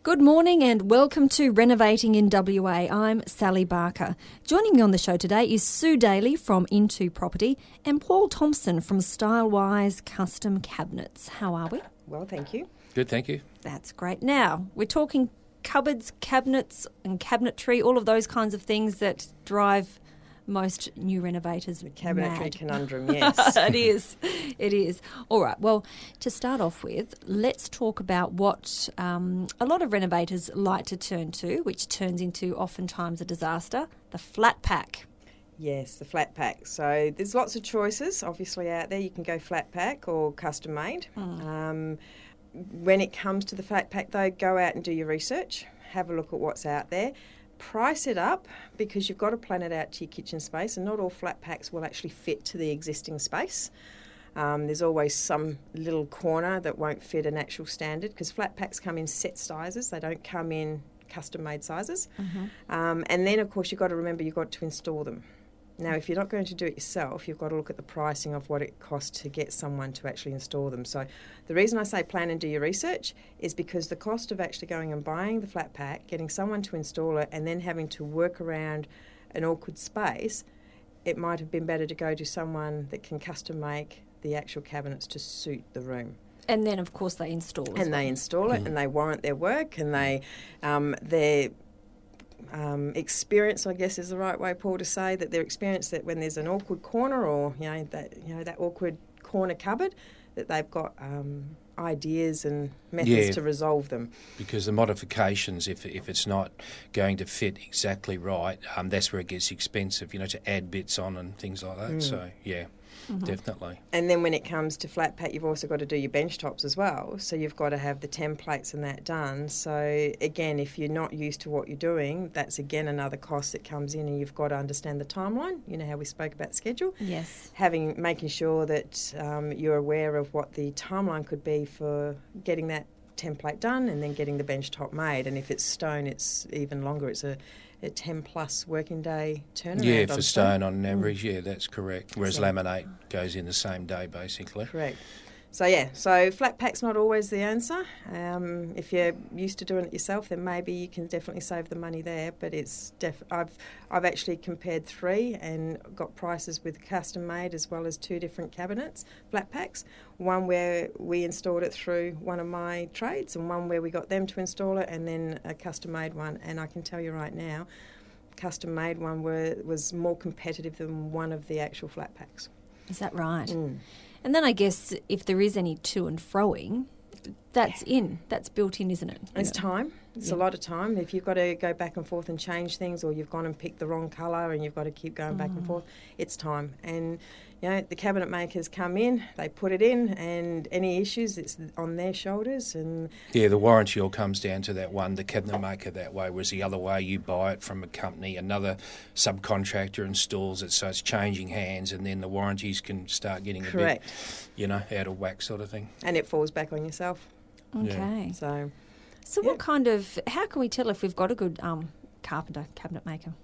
Good morning and welcome to Renovating in WA. I'm Sally Barker. Joining me on the show today is Sue Daly from Into Property and Paul Thompson from Stylewise Custom Cabinets. How are we? Well, thank you. Good, thank you. That's great. Now, we're talking cupboards, cabinets and cabinetry, all of those kinds of things that drive most new renovators mad. Cabinetry conundrum, yes. It is. All right, well, to start off with, let's talk about what a lot of renovators like to turn to, which turns into oftentimes a disaster, the flat pack. Yes, the flat pack. So there's lots of choices, obviously, out there. You can go flat pack or custom made. When it comes to the flat pack, though, go out and do your research. Have a look at what's out there. Price it up because you've got to plan it out to your kitchen space, and not all flat packs will actually fit to the existing space. There's always some little corner that won't fit an actual standard because flat packs come in set sizes. They don't come in custom-made sizes. And then, of course, you've got to remember you've got to install them. Now, if you're not going to do it yourself, you've got to look at the pricing of what it costs to get someone to actually install them. So the reason I say plan and do your research is because the cost of actually going and buying the flat pack, getting someone to install it, and then having to work around an awkward space, it might have been better to go to someone that can custom make the actual cabinets to suit the room. And then, of course, they install it. They install it and they warrant their work and their experience, I guess is the right way, Paul, to say that their experience that when there's an awkward corner or that awkward corner cupboard, that they've got ideas and methods to resolve them. Because the modifications, if it's not going to fit exactly right, that's where it gets expensive, to add bits on and things like that. So, yeah. Definitely. And then when it comes to flat pack, you've also got to do your bench tops as well. So you've got to have the templates and that done. So again, if you're not used to what you're doing, that's again another cost that comes in, and you've got to understand the timeline. You know how we spoke about schedule? Yes. Making sure that you're aware of what the timeline could be for getting that template done and then getting the bench top made. And if it's stone, it's even longer. It's a 10-plus working day turnaround. Yeah, for stone on average, that's correct. Whereas laminate goes in the same day, basically. Correct. So flat pack's not always the answer. If you're used to doing it yourself, then maybe you can definitely save the money there. But I've actually compared 3 and got prices with custom made as well as 2 different cabinets, flat packs. One where we installed it through one of my trades, and one where we got them to install it, and then a custom made one. And I can tell you right now, custom made one was more competitive than one of the actual flat packs. Is that right? And then I guess if there is any to and froing, that's built in, isn't it? It's time. It's a lot of time. If you've got to go back and forth and change things, or you've gone and picked the wrong colour and you've got to keep going back and forth, it's time. And the cabinet makers come in, they put it in, and any issues, it's on their shoulders. And the warranty all comes down to that one, the cabinet maker that way, whereas the other way you buy it from a company, another subcontractor installs it, so it's changing hands, and then the warranties can start getting a bit, out of whack sort of thing. And it falls back on yourself. Okay. Yeah. So how can we tell if we've got a good carpenter, cabinet maker?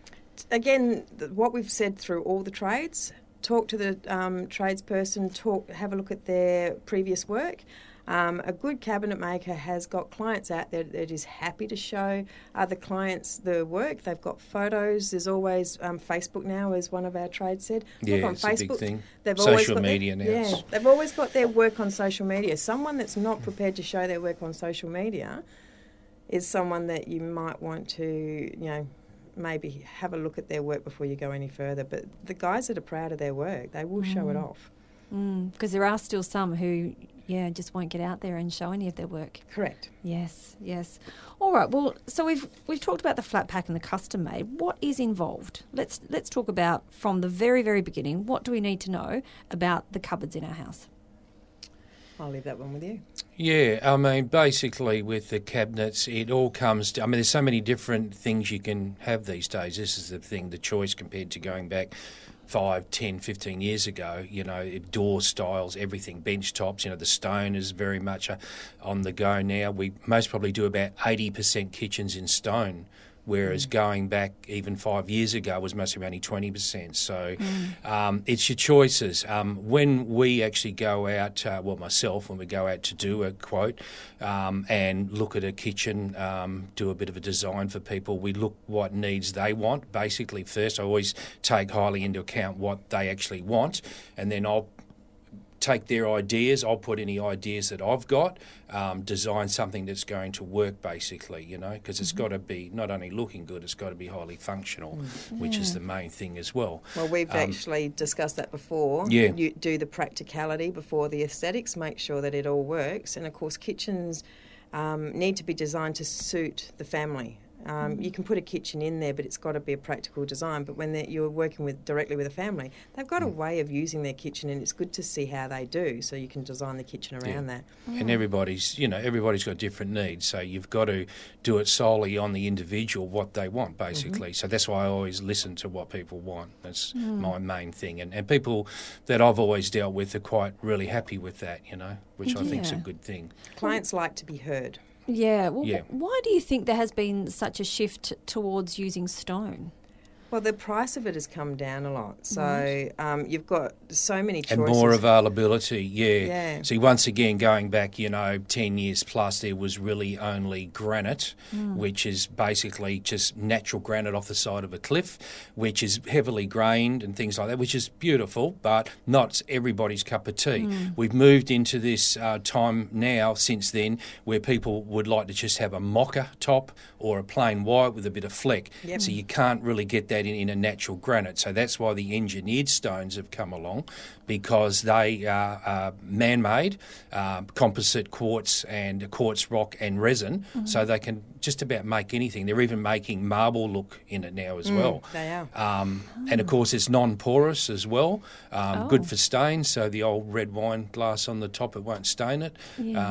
Again, what we've said through all the trades, talk to the tradesperson, have a look at their previous work. A good cabinet maker has got clients out there that is happy to show other clients the work. They've got photos. There's always Facebook now, as one of our trades said. Look on it's Facebook. a big thing. They've social media now. Yeah, they've always got their work on social media. Someone that's not prepared to show their work on social media is someone that you might want to, maybe have a look at their work before you go any further. But the guys that are proud of their work, they will show it off. Because there are still some who, just won't get out there and show any of their work. Correct. Yes. All right. Well, so we've talked about the flat pack and the custom made. What is involved? Let's talk about from the very, very beginning. What do we need to know about the cupboards in our house? I'll leave that one with you. Yeah, basically with the cabinets, it all comes to, there's so many different things you can have these days. This is the thing, the choice compared to going back 5, 10, 15 years ago, door styles, everything, bench tops, the stone is very much on the go now. We most probably do about 80% kitchens in stone whereas going back even 5 years ago was mostly only 20%. So it's your choices. When we actually go out, myself, when we go out to do a quote and look at a kitchen, do a bit of a design for people, we look what needs they want. Basically, first I always take highly into account what they actually want, and then I'll take their ideas, I'll put any ideas that I've got, design something that's going to work basically, because it's got to be not only looking good, it's got to be highly functional, which is the main thing as well. Well, we've actually discussed that before. Yeah. You do the practicality before the aesthetics, make sure that it all works. And, of course, kitchens need to be designed to suit the family. You can put a kitchen in there, but it's got to be a practical design. But when you're working directly with a family, they've got a way of using their kitchen, and it's good to see how they do, so you can design the kitchen around that. And everybody's got different needs, so you've got to do it solely on the individual, what they want, basically. So that's why I always listen to what people want. That's my main thing. And people that I've always dealt with are quite really happy with that, which I think is a good thing. Clients like to be heard. Yeah. Well, why do you think there has been such a shift towards using stone? Well, the price of it has come down a lot. So you've got so many choices. And more availability, yeah. See, once again, going back, 10 years plus, there was really only granite, which is basically just natural granite off the side of a cliff, which is heavily grained and things like that, which is beautiful, but not everybody's cup of tea. We've moved into this time now, since then, where people would like to just have a mocha top or a plain white with a bit of fleck. Yep. So you can't really get that in a natural granite. So that's why the engineered stones have come along, because they are man-made, composite quartz and quartz rock and resin, so they can just about make anything. They're even making marble look in it now as well. They are. And, of course, it's non-porous as well, good for stains, so the old red wine glass on the top, it won't stain it.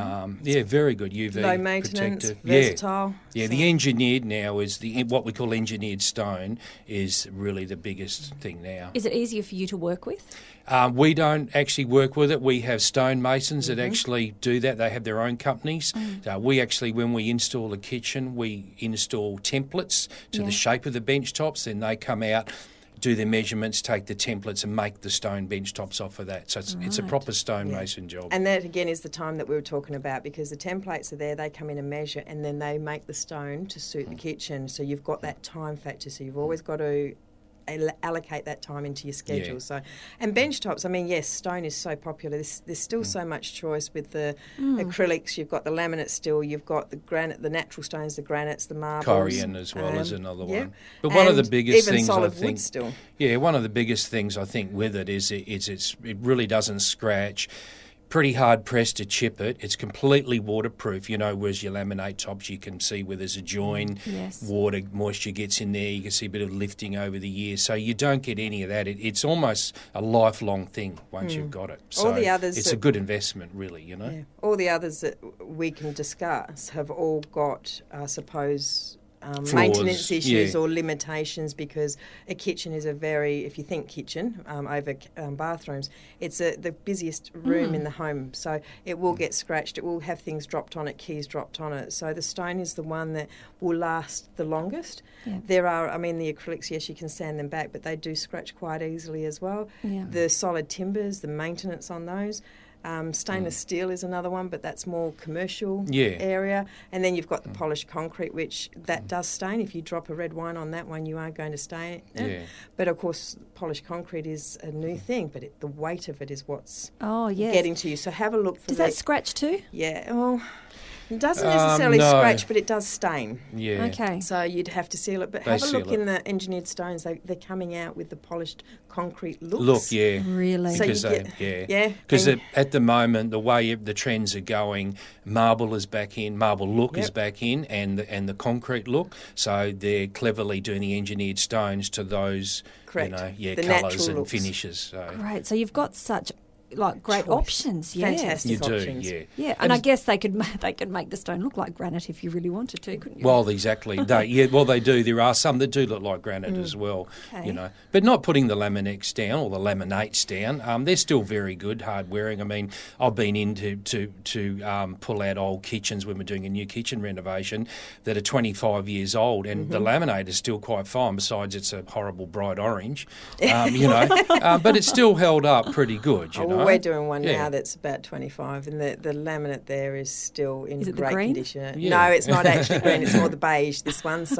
Very good UV low maintenance, protector. versatile. Yeah, the engineered now is what we call engineered stone is really the biggest thing now. Is it easier for you to work with? We don't actually work with it. We have stonemasons that actually do that. They have their own companies. We actually, when we install a kitchen, we install templates to the shape of the bench tops. Then they come out, do their measurements, take the templates and make the stone bench tops off of that. So it's a proper stonemason job. And that, again, is the time that we were talking about, because the templates are there, they come in and measure, and then they make the stone to suit the kitchen. So you've got that time factor. So you've always got to allocate that time into your schedule. Yeah. So, and bench tops, I mean, yes, stone is so popular. There's still so much choice with the acrylics. You've got the laminate still. You've got the granite, the natural stones, the granites, the marbles. Corian as well as another one. But one of the biggest things I think, wood still. Yeah, one of the biggest things I think with it is it really doesn't scratch. Pretty hard pressed to chip it. It's completely waterproof, whereas your laminate tops you can see where there's a join, water, moisture gets in there, you can see a bit of lifting over the years. So you don't get any of that. It's almost a lifelong thing once you've got it. So all the others it's a good investment, really, Yeah. All the others that we can discuss have all got, I suppose, maintenance issues or limitations, because a kitchen is if you think kitchen over bathrooms, it's the busiest room in the home, so it will get scratched, it will have things dropped on it, keys dropped on it, so the stone is the one that will last the longest. There are, the acrylics, yes, you can sand them back, but they do scratch quite easily as well. The solid timbers, the maintenance on those, stainless steel is another one, but that's more commercial area. And then you've got the polished concrete, which that does stain. If you drop a red wine on that one, you are going to stain it. But, of course, polished concrete is a new thing, but the weight of it is what's getting to you. So have a look for Does that scratch too? Yeah, well, it doesn't necessarily scratch, but it does stain. Yeah. Okay. So you'd have to seal it. But have a look in the engineered stones. They're coming out with the polished concrete looks. Really? So Because because at the moment, the way the trends are going, marble is back in, marble look is back in, and the concrete look. So they're cleverly doing the engineered stones to those, Correct. the The colours natural and looks. finishes. So. Great. So you've got such like great Choice. options. Yes. Fantastic You do, options. yeah. Yeah, and I guess they could make the stone look like granite if you really wanted to, couldn't you? Well, exactly. They do. There are some that do look like granite as well, Okay. you know. But not putting the Laminex down or the laminates down. They're still very good, hard wearing. I mean, I've been in to pull out old kitchens when we're doing a new kitchen renovation that are 25 years old, and the laminate is still quite fine. Besides, it's a horrible bright orange, you know. But it's still held up pretty good, you know. Well, we're doing one Yeah. now that's about 25, and the laminate there is still in Is it the great green? condition. Yeah. No, it's not actually green. It's more the beige, this one. So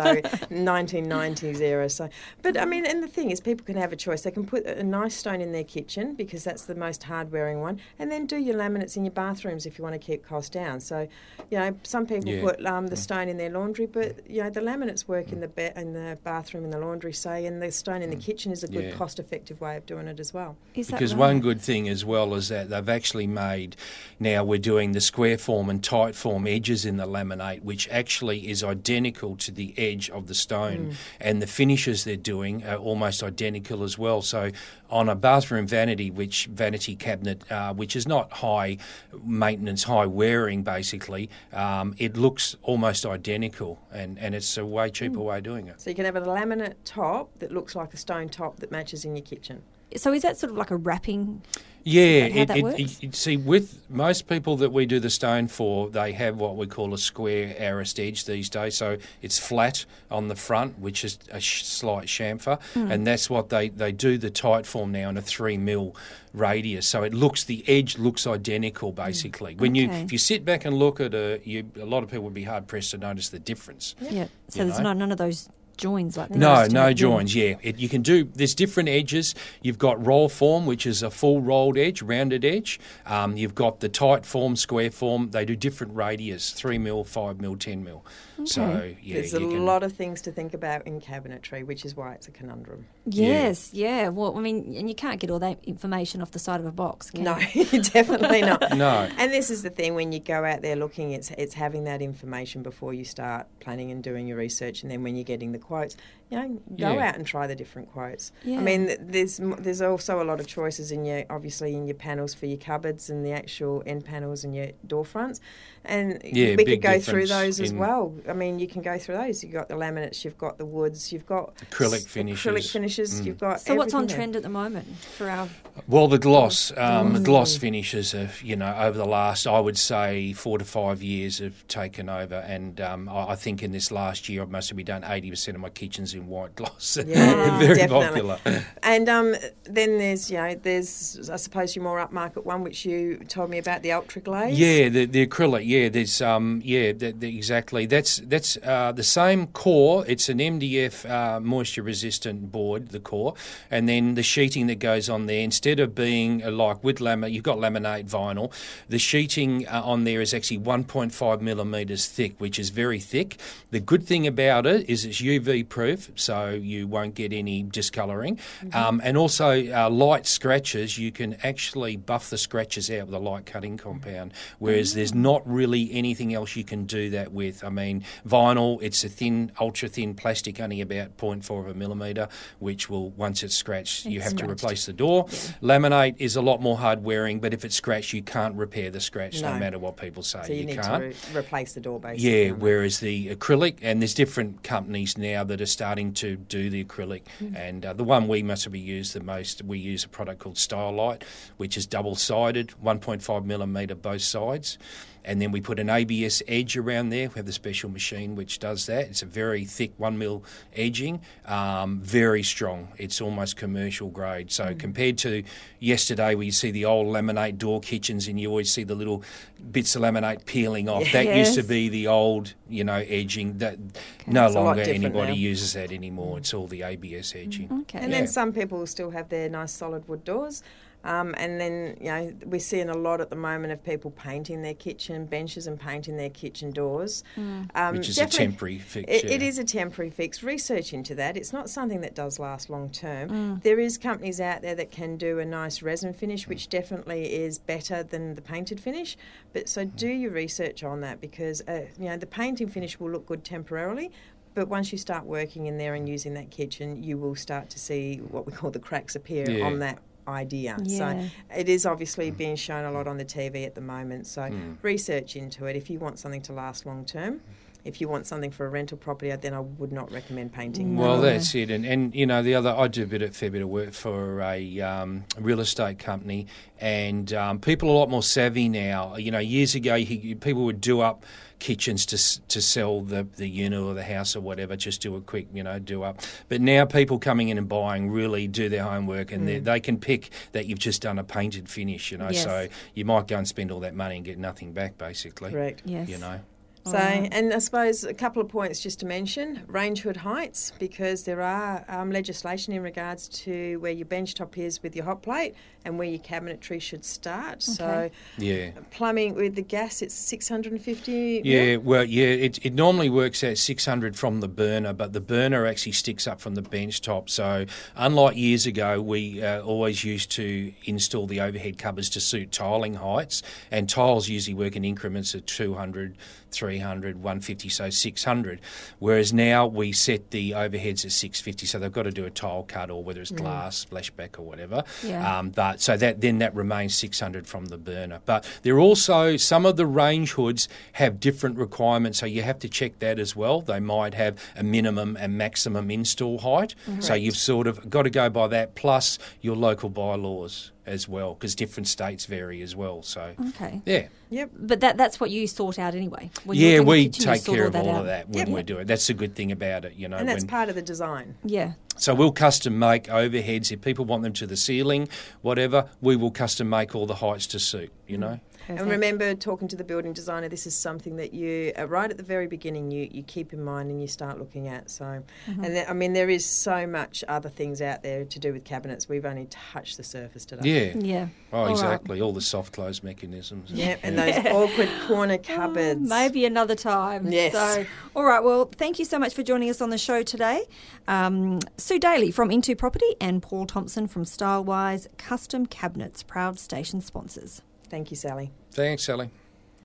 1990s era. So, but I mean, and the thing is, people can have a choice. They can put a nice stone in their kitchen because that's the most hard-wearing one, and then do your laminates in your bathrooms if you want to keep costs down. So, you know, some people Yeah. put the stone in their laundry, but you know, the laminates work in the bathroom and the laundry, say, and the stone in the kitchen is a good Yeah. cost-effective way of doing it as well. Is that Because right? one good thing as well is that they've actually made, now we're doing the square form and tight form edges in the laminate, which actually is identical to the edge of the stone. And the finishes they're doing are almost identical as well. So on a bathroom vanity cabinet, which is not high maintenance, high wearing basically, it looks almost identical, and it's a way cheaper way of doing it. So you can have a laminate top that looks like a stone top that matches in your kitchen. So is that sort of like a wrapping? Yeah, Is that how that works? see, with most people that we do the stone for, they have what we call a square arist edge these days. So it's flat on the front, which is a slight chamfer, and that's what they do the tight form now in a 3mm radius. So the edge looks identical basically. When Okay. if you sit back and look at a lot of people would be hard pressed to notice the difference. Yeah. So You there's know? none of those joins like there No, used to no be. joins, yeah. You can do, there's different edges. You've got roll form, which is a full rolled edge, rounded edge. You've got the tight form, square form. They do different radius, 3mm, 5mm, 10mm. So, yeah. There's a lot of things to think about in cabinetry, which is why it's a conundrum. Yes, yeah. Well, I mean, and you can't get all that information off the side of a box, can No, you? definitely not. No. And this is the thing, when you go out there looking, it's having that information before you start planning and doing your research, and then when you're getting the quotes, you know, go Yeah. out and try the different quotes. Yeah. I mean, there's also a lot of choices in your panels for your cupboards and the actual end panels and your door fronts, and Yeah, we big could go through difference those as in- well. I mean, you can go through those. You've got the laminates, you've got the woods, you've got Acrylic finishes. you've got So what's on everything there. trend at the moment for our... Well, the gloss finishes have, over the last, I would say, 4 to 5 years have taken over, and I think in this last year I must have done 80% of my kitchens in white gloss. Yeah, Very definitely. popular. And then there's I suppose your more upmarket one, which you told me about, the Ultra Glaze. Yeah, the acrylic. Yeah, there's exactly. That's the same core. It's an MDF moisture resistant board, the core, and then the sheeting that goes on there. Instead of being like with laminate, you've got laminate vinyl. The sheeting on there is actually 1.5 millimetres thick, which is very thick. The good thing about it is it's UV proof, so you won't get any discolouring, and also light scratches. You can actually buff the scratches out with a light cutting compound, whereas there's not really anything else you can do that with. I mean, vinyl, it's a thin, ultra thin plastic, only about 0.4 of a millimetre, which will, once it's scratched, you have to replace the door. Laminate is a lot more hard wearing, but if it's scratched, you can't repair the scratch, no matter what people say. So you need can't. to replace the door, basically. Yeah, whereas the acrylic, and there's different companies now that are starting to do the acrylic, and the one we must have used the most, we use a product called Style Light, which is double-sided, 1.5 millimetre both sides. And then we put an ABS edge around there. We have the special machine which does that. It's a very thick 1mm edging, very strong. It's almost commercial grade. So compared to yesterday where you see the old laminate door kitchens and you always see the little bits of laminate peeling off, that used to be the old, edging. That no It's a lot longer different anybody now. uses that anymore. It's all the ABS edging. Okay. And then some people will still have their nice solid wood doors. And then, we're seeing a lot at the moment of people painting their kitchen benches and painting their kitchen doors. Which is a temporary fix. It is a temporary fix. Research into that. It's not something that does last long term. There is companies out there that can do a nice resin finish, which definitely is better than the painted finish. But so do your research on that, because, the painting finish will look good temporarily. But once you start working in there and using that kitchen, you will start to see what we call the cracks appear on that idea. Yeah. So it is obviously being shown a lot on the TV at the moment. So research into it. If you want something to last long term, if you want something for a rental property, then I would not recommend painting. Well, that's it. And you know, the other, I do a fair bit of work for a real estate company, and people are a lot more savvy now. You know, years ago, people would do up kitchens to sell the unit or the house or whatever, just do a quick, do up. But now people coming in and buying really do their homework, and they can pick that you've just done a painted finish, Yes. So you might go and spend all that money and get nothing back, basically. Correct. Yes. So, and I suppose a couple of points just to mention, range hood heights, because there are legislation in regards to where your bench top is with your hot plate and where your cabinetry should start. So, plumbing with the gas, it's 650. It normally works at 600 from the burner, but the burner actually sticks up from the bench top. So, unlike years ago, we always used to install the overhead cupboards to suit tiling heights, and tiles usually work in increments of 200, 300, 150, so 600. Whereas now we set the overheads at 650, so they've got to do a tile cut, or whether it's glass, splashback or whatever. Yeah. But so that remains 600 from the burner. But there are also some of the range hoods have different requirements, so you have to check that as well. They might have a minimum and maximum install height, so you've sort of got to go by that, plus your local bylaws as well, because different states vary as well. So Yep. But that's what you sort out anyway. We take care of all of that when Yep. we do it. That's the good thing about it, And that's part of the design. Yeah. So we'll custom make overheads. If people want them to the ceiling, whatever, we will custom make all the heights to suit, Perfect. And remember, talking to the building designer, this is something that you, right at the very beginning, you keep in mind and you start looking at. So, and there is so much other things out there to do with cabinets. We've only touched the surface today. Yeah. Oh, All exactly. All the soft close mechanisms. Yeah, and those awkward corner cupboards. Maybe another time. Yes. So, all right. Well, thank you so much for joining us on the show today. Sue Daly from Into Property and Paul Thompson from Stylewise Custom Cabinets, proud station sponsors. Thank you, Sally. Thanks, Sally.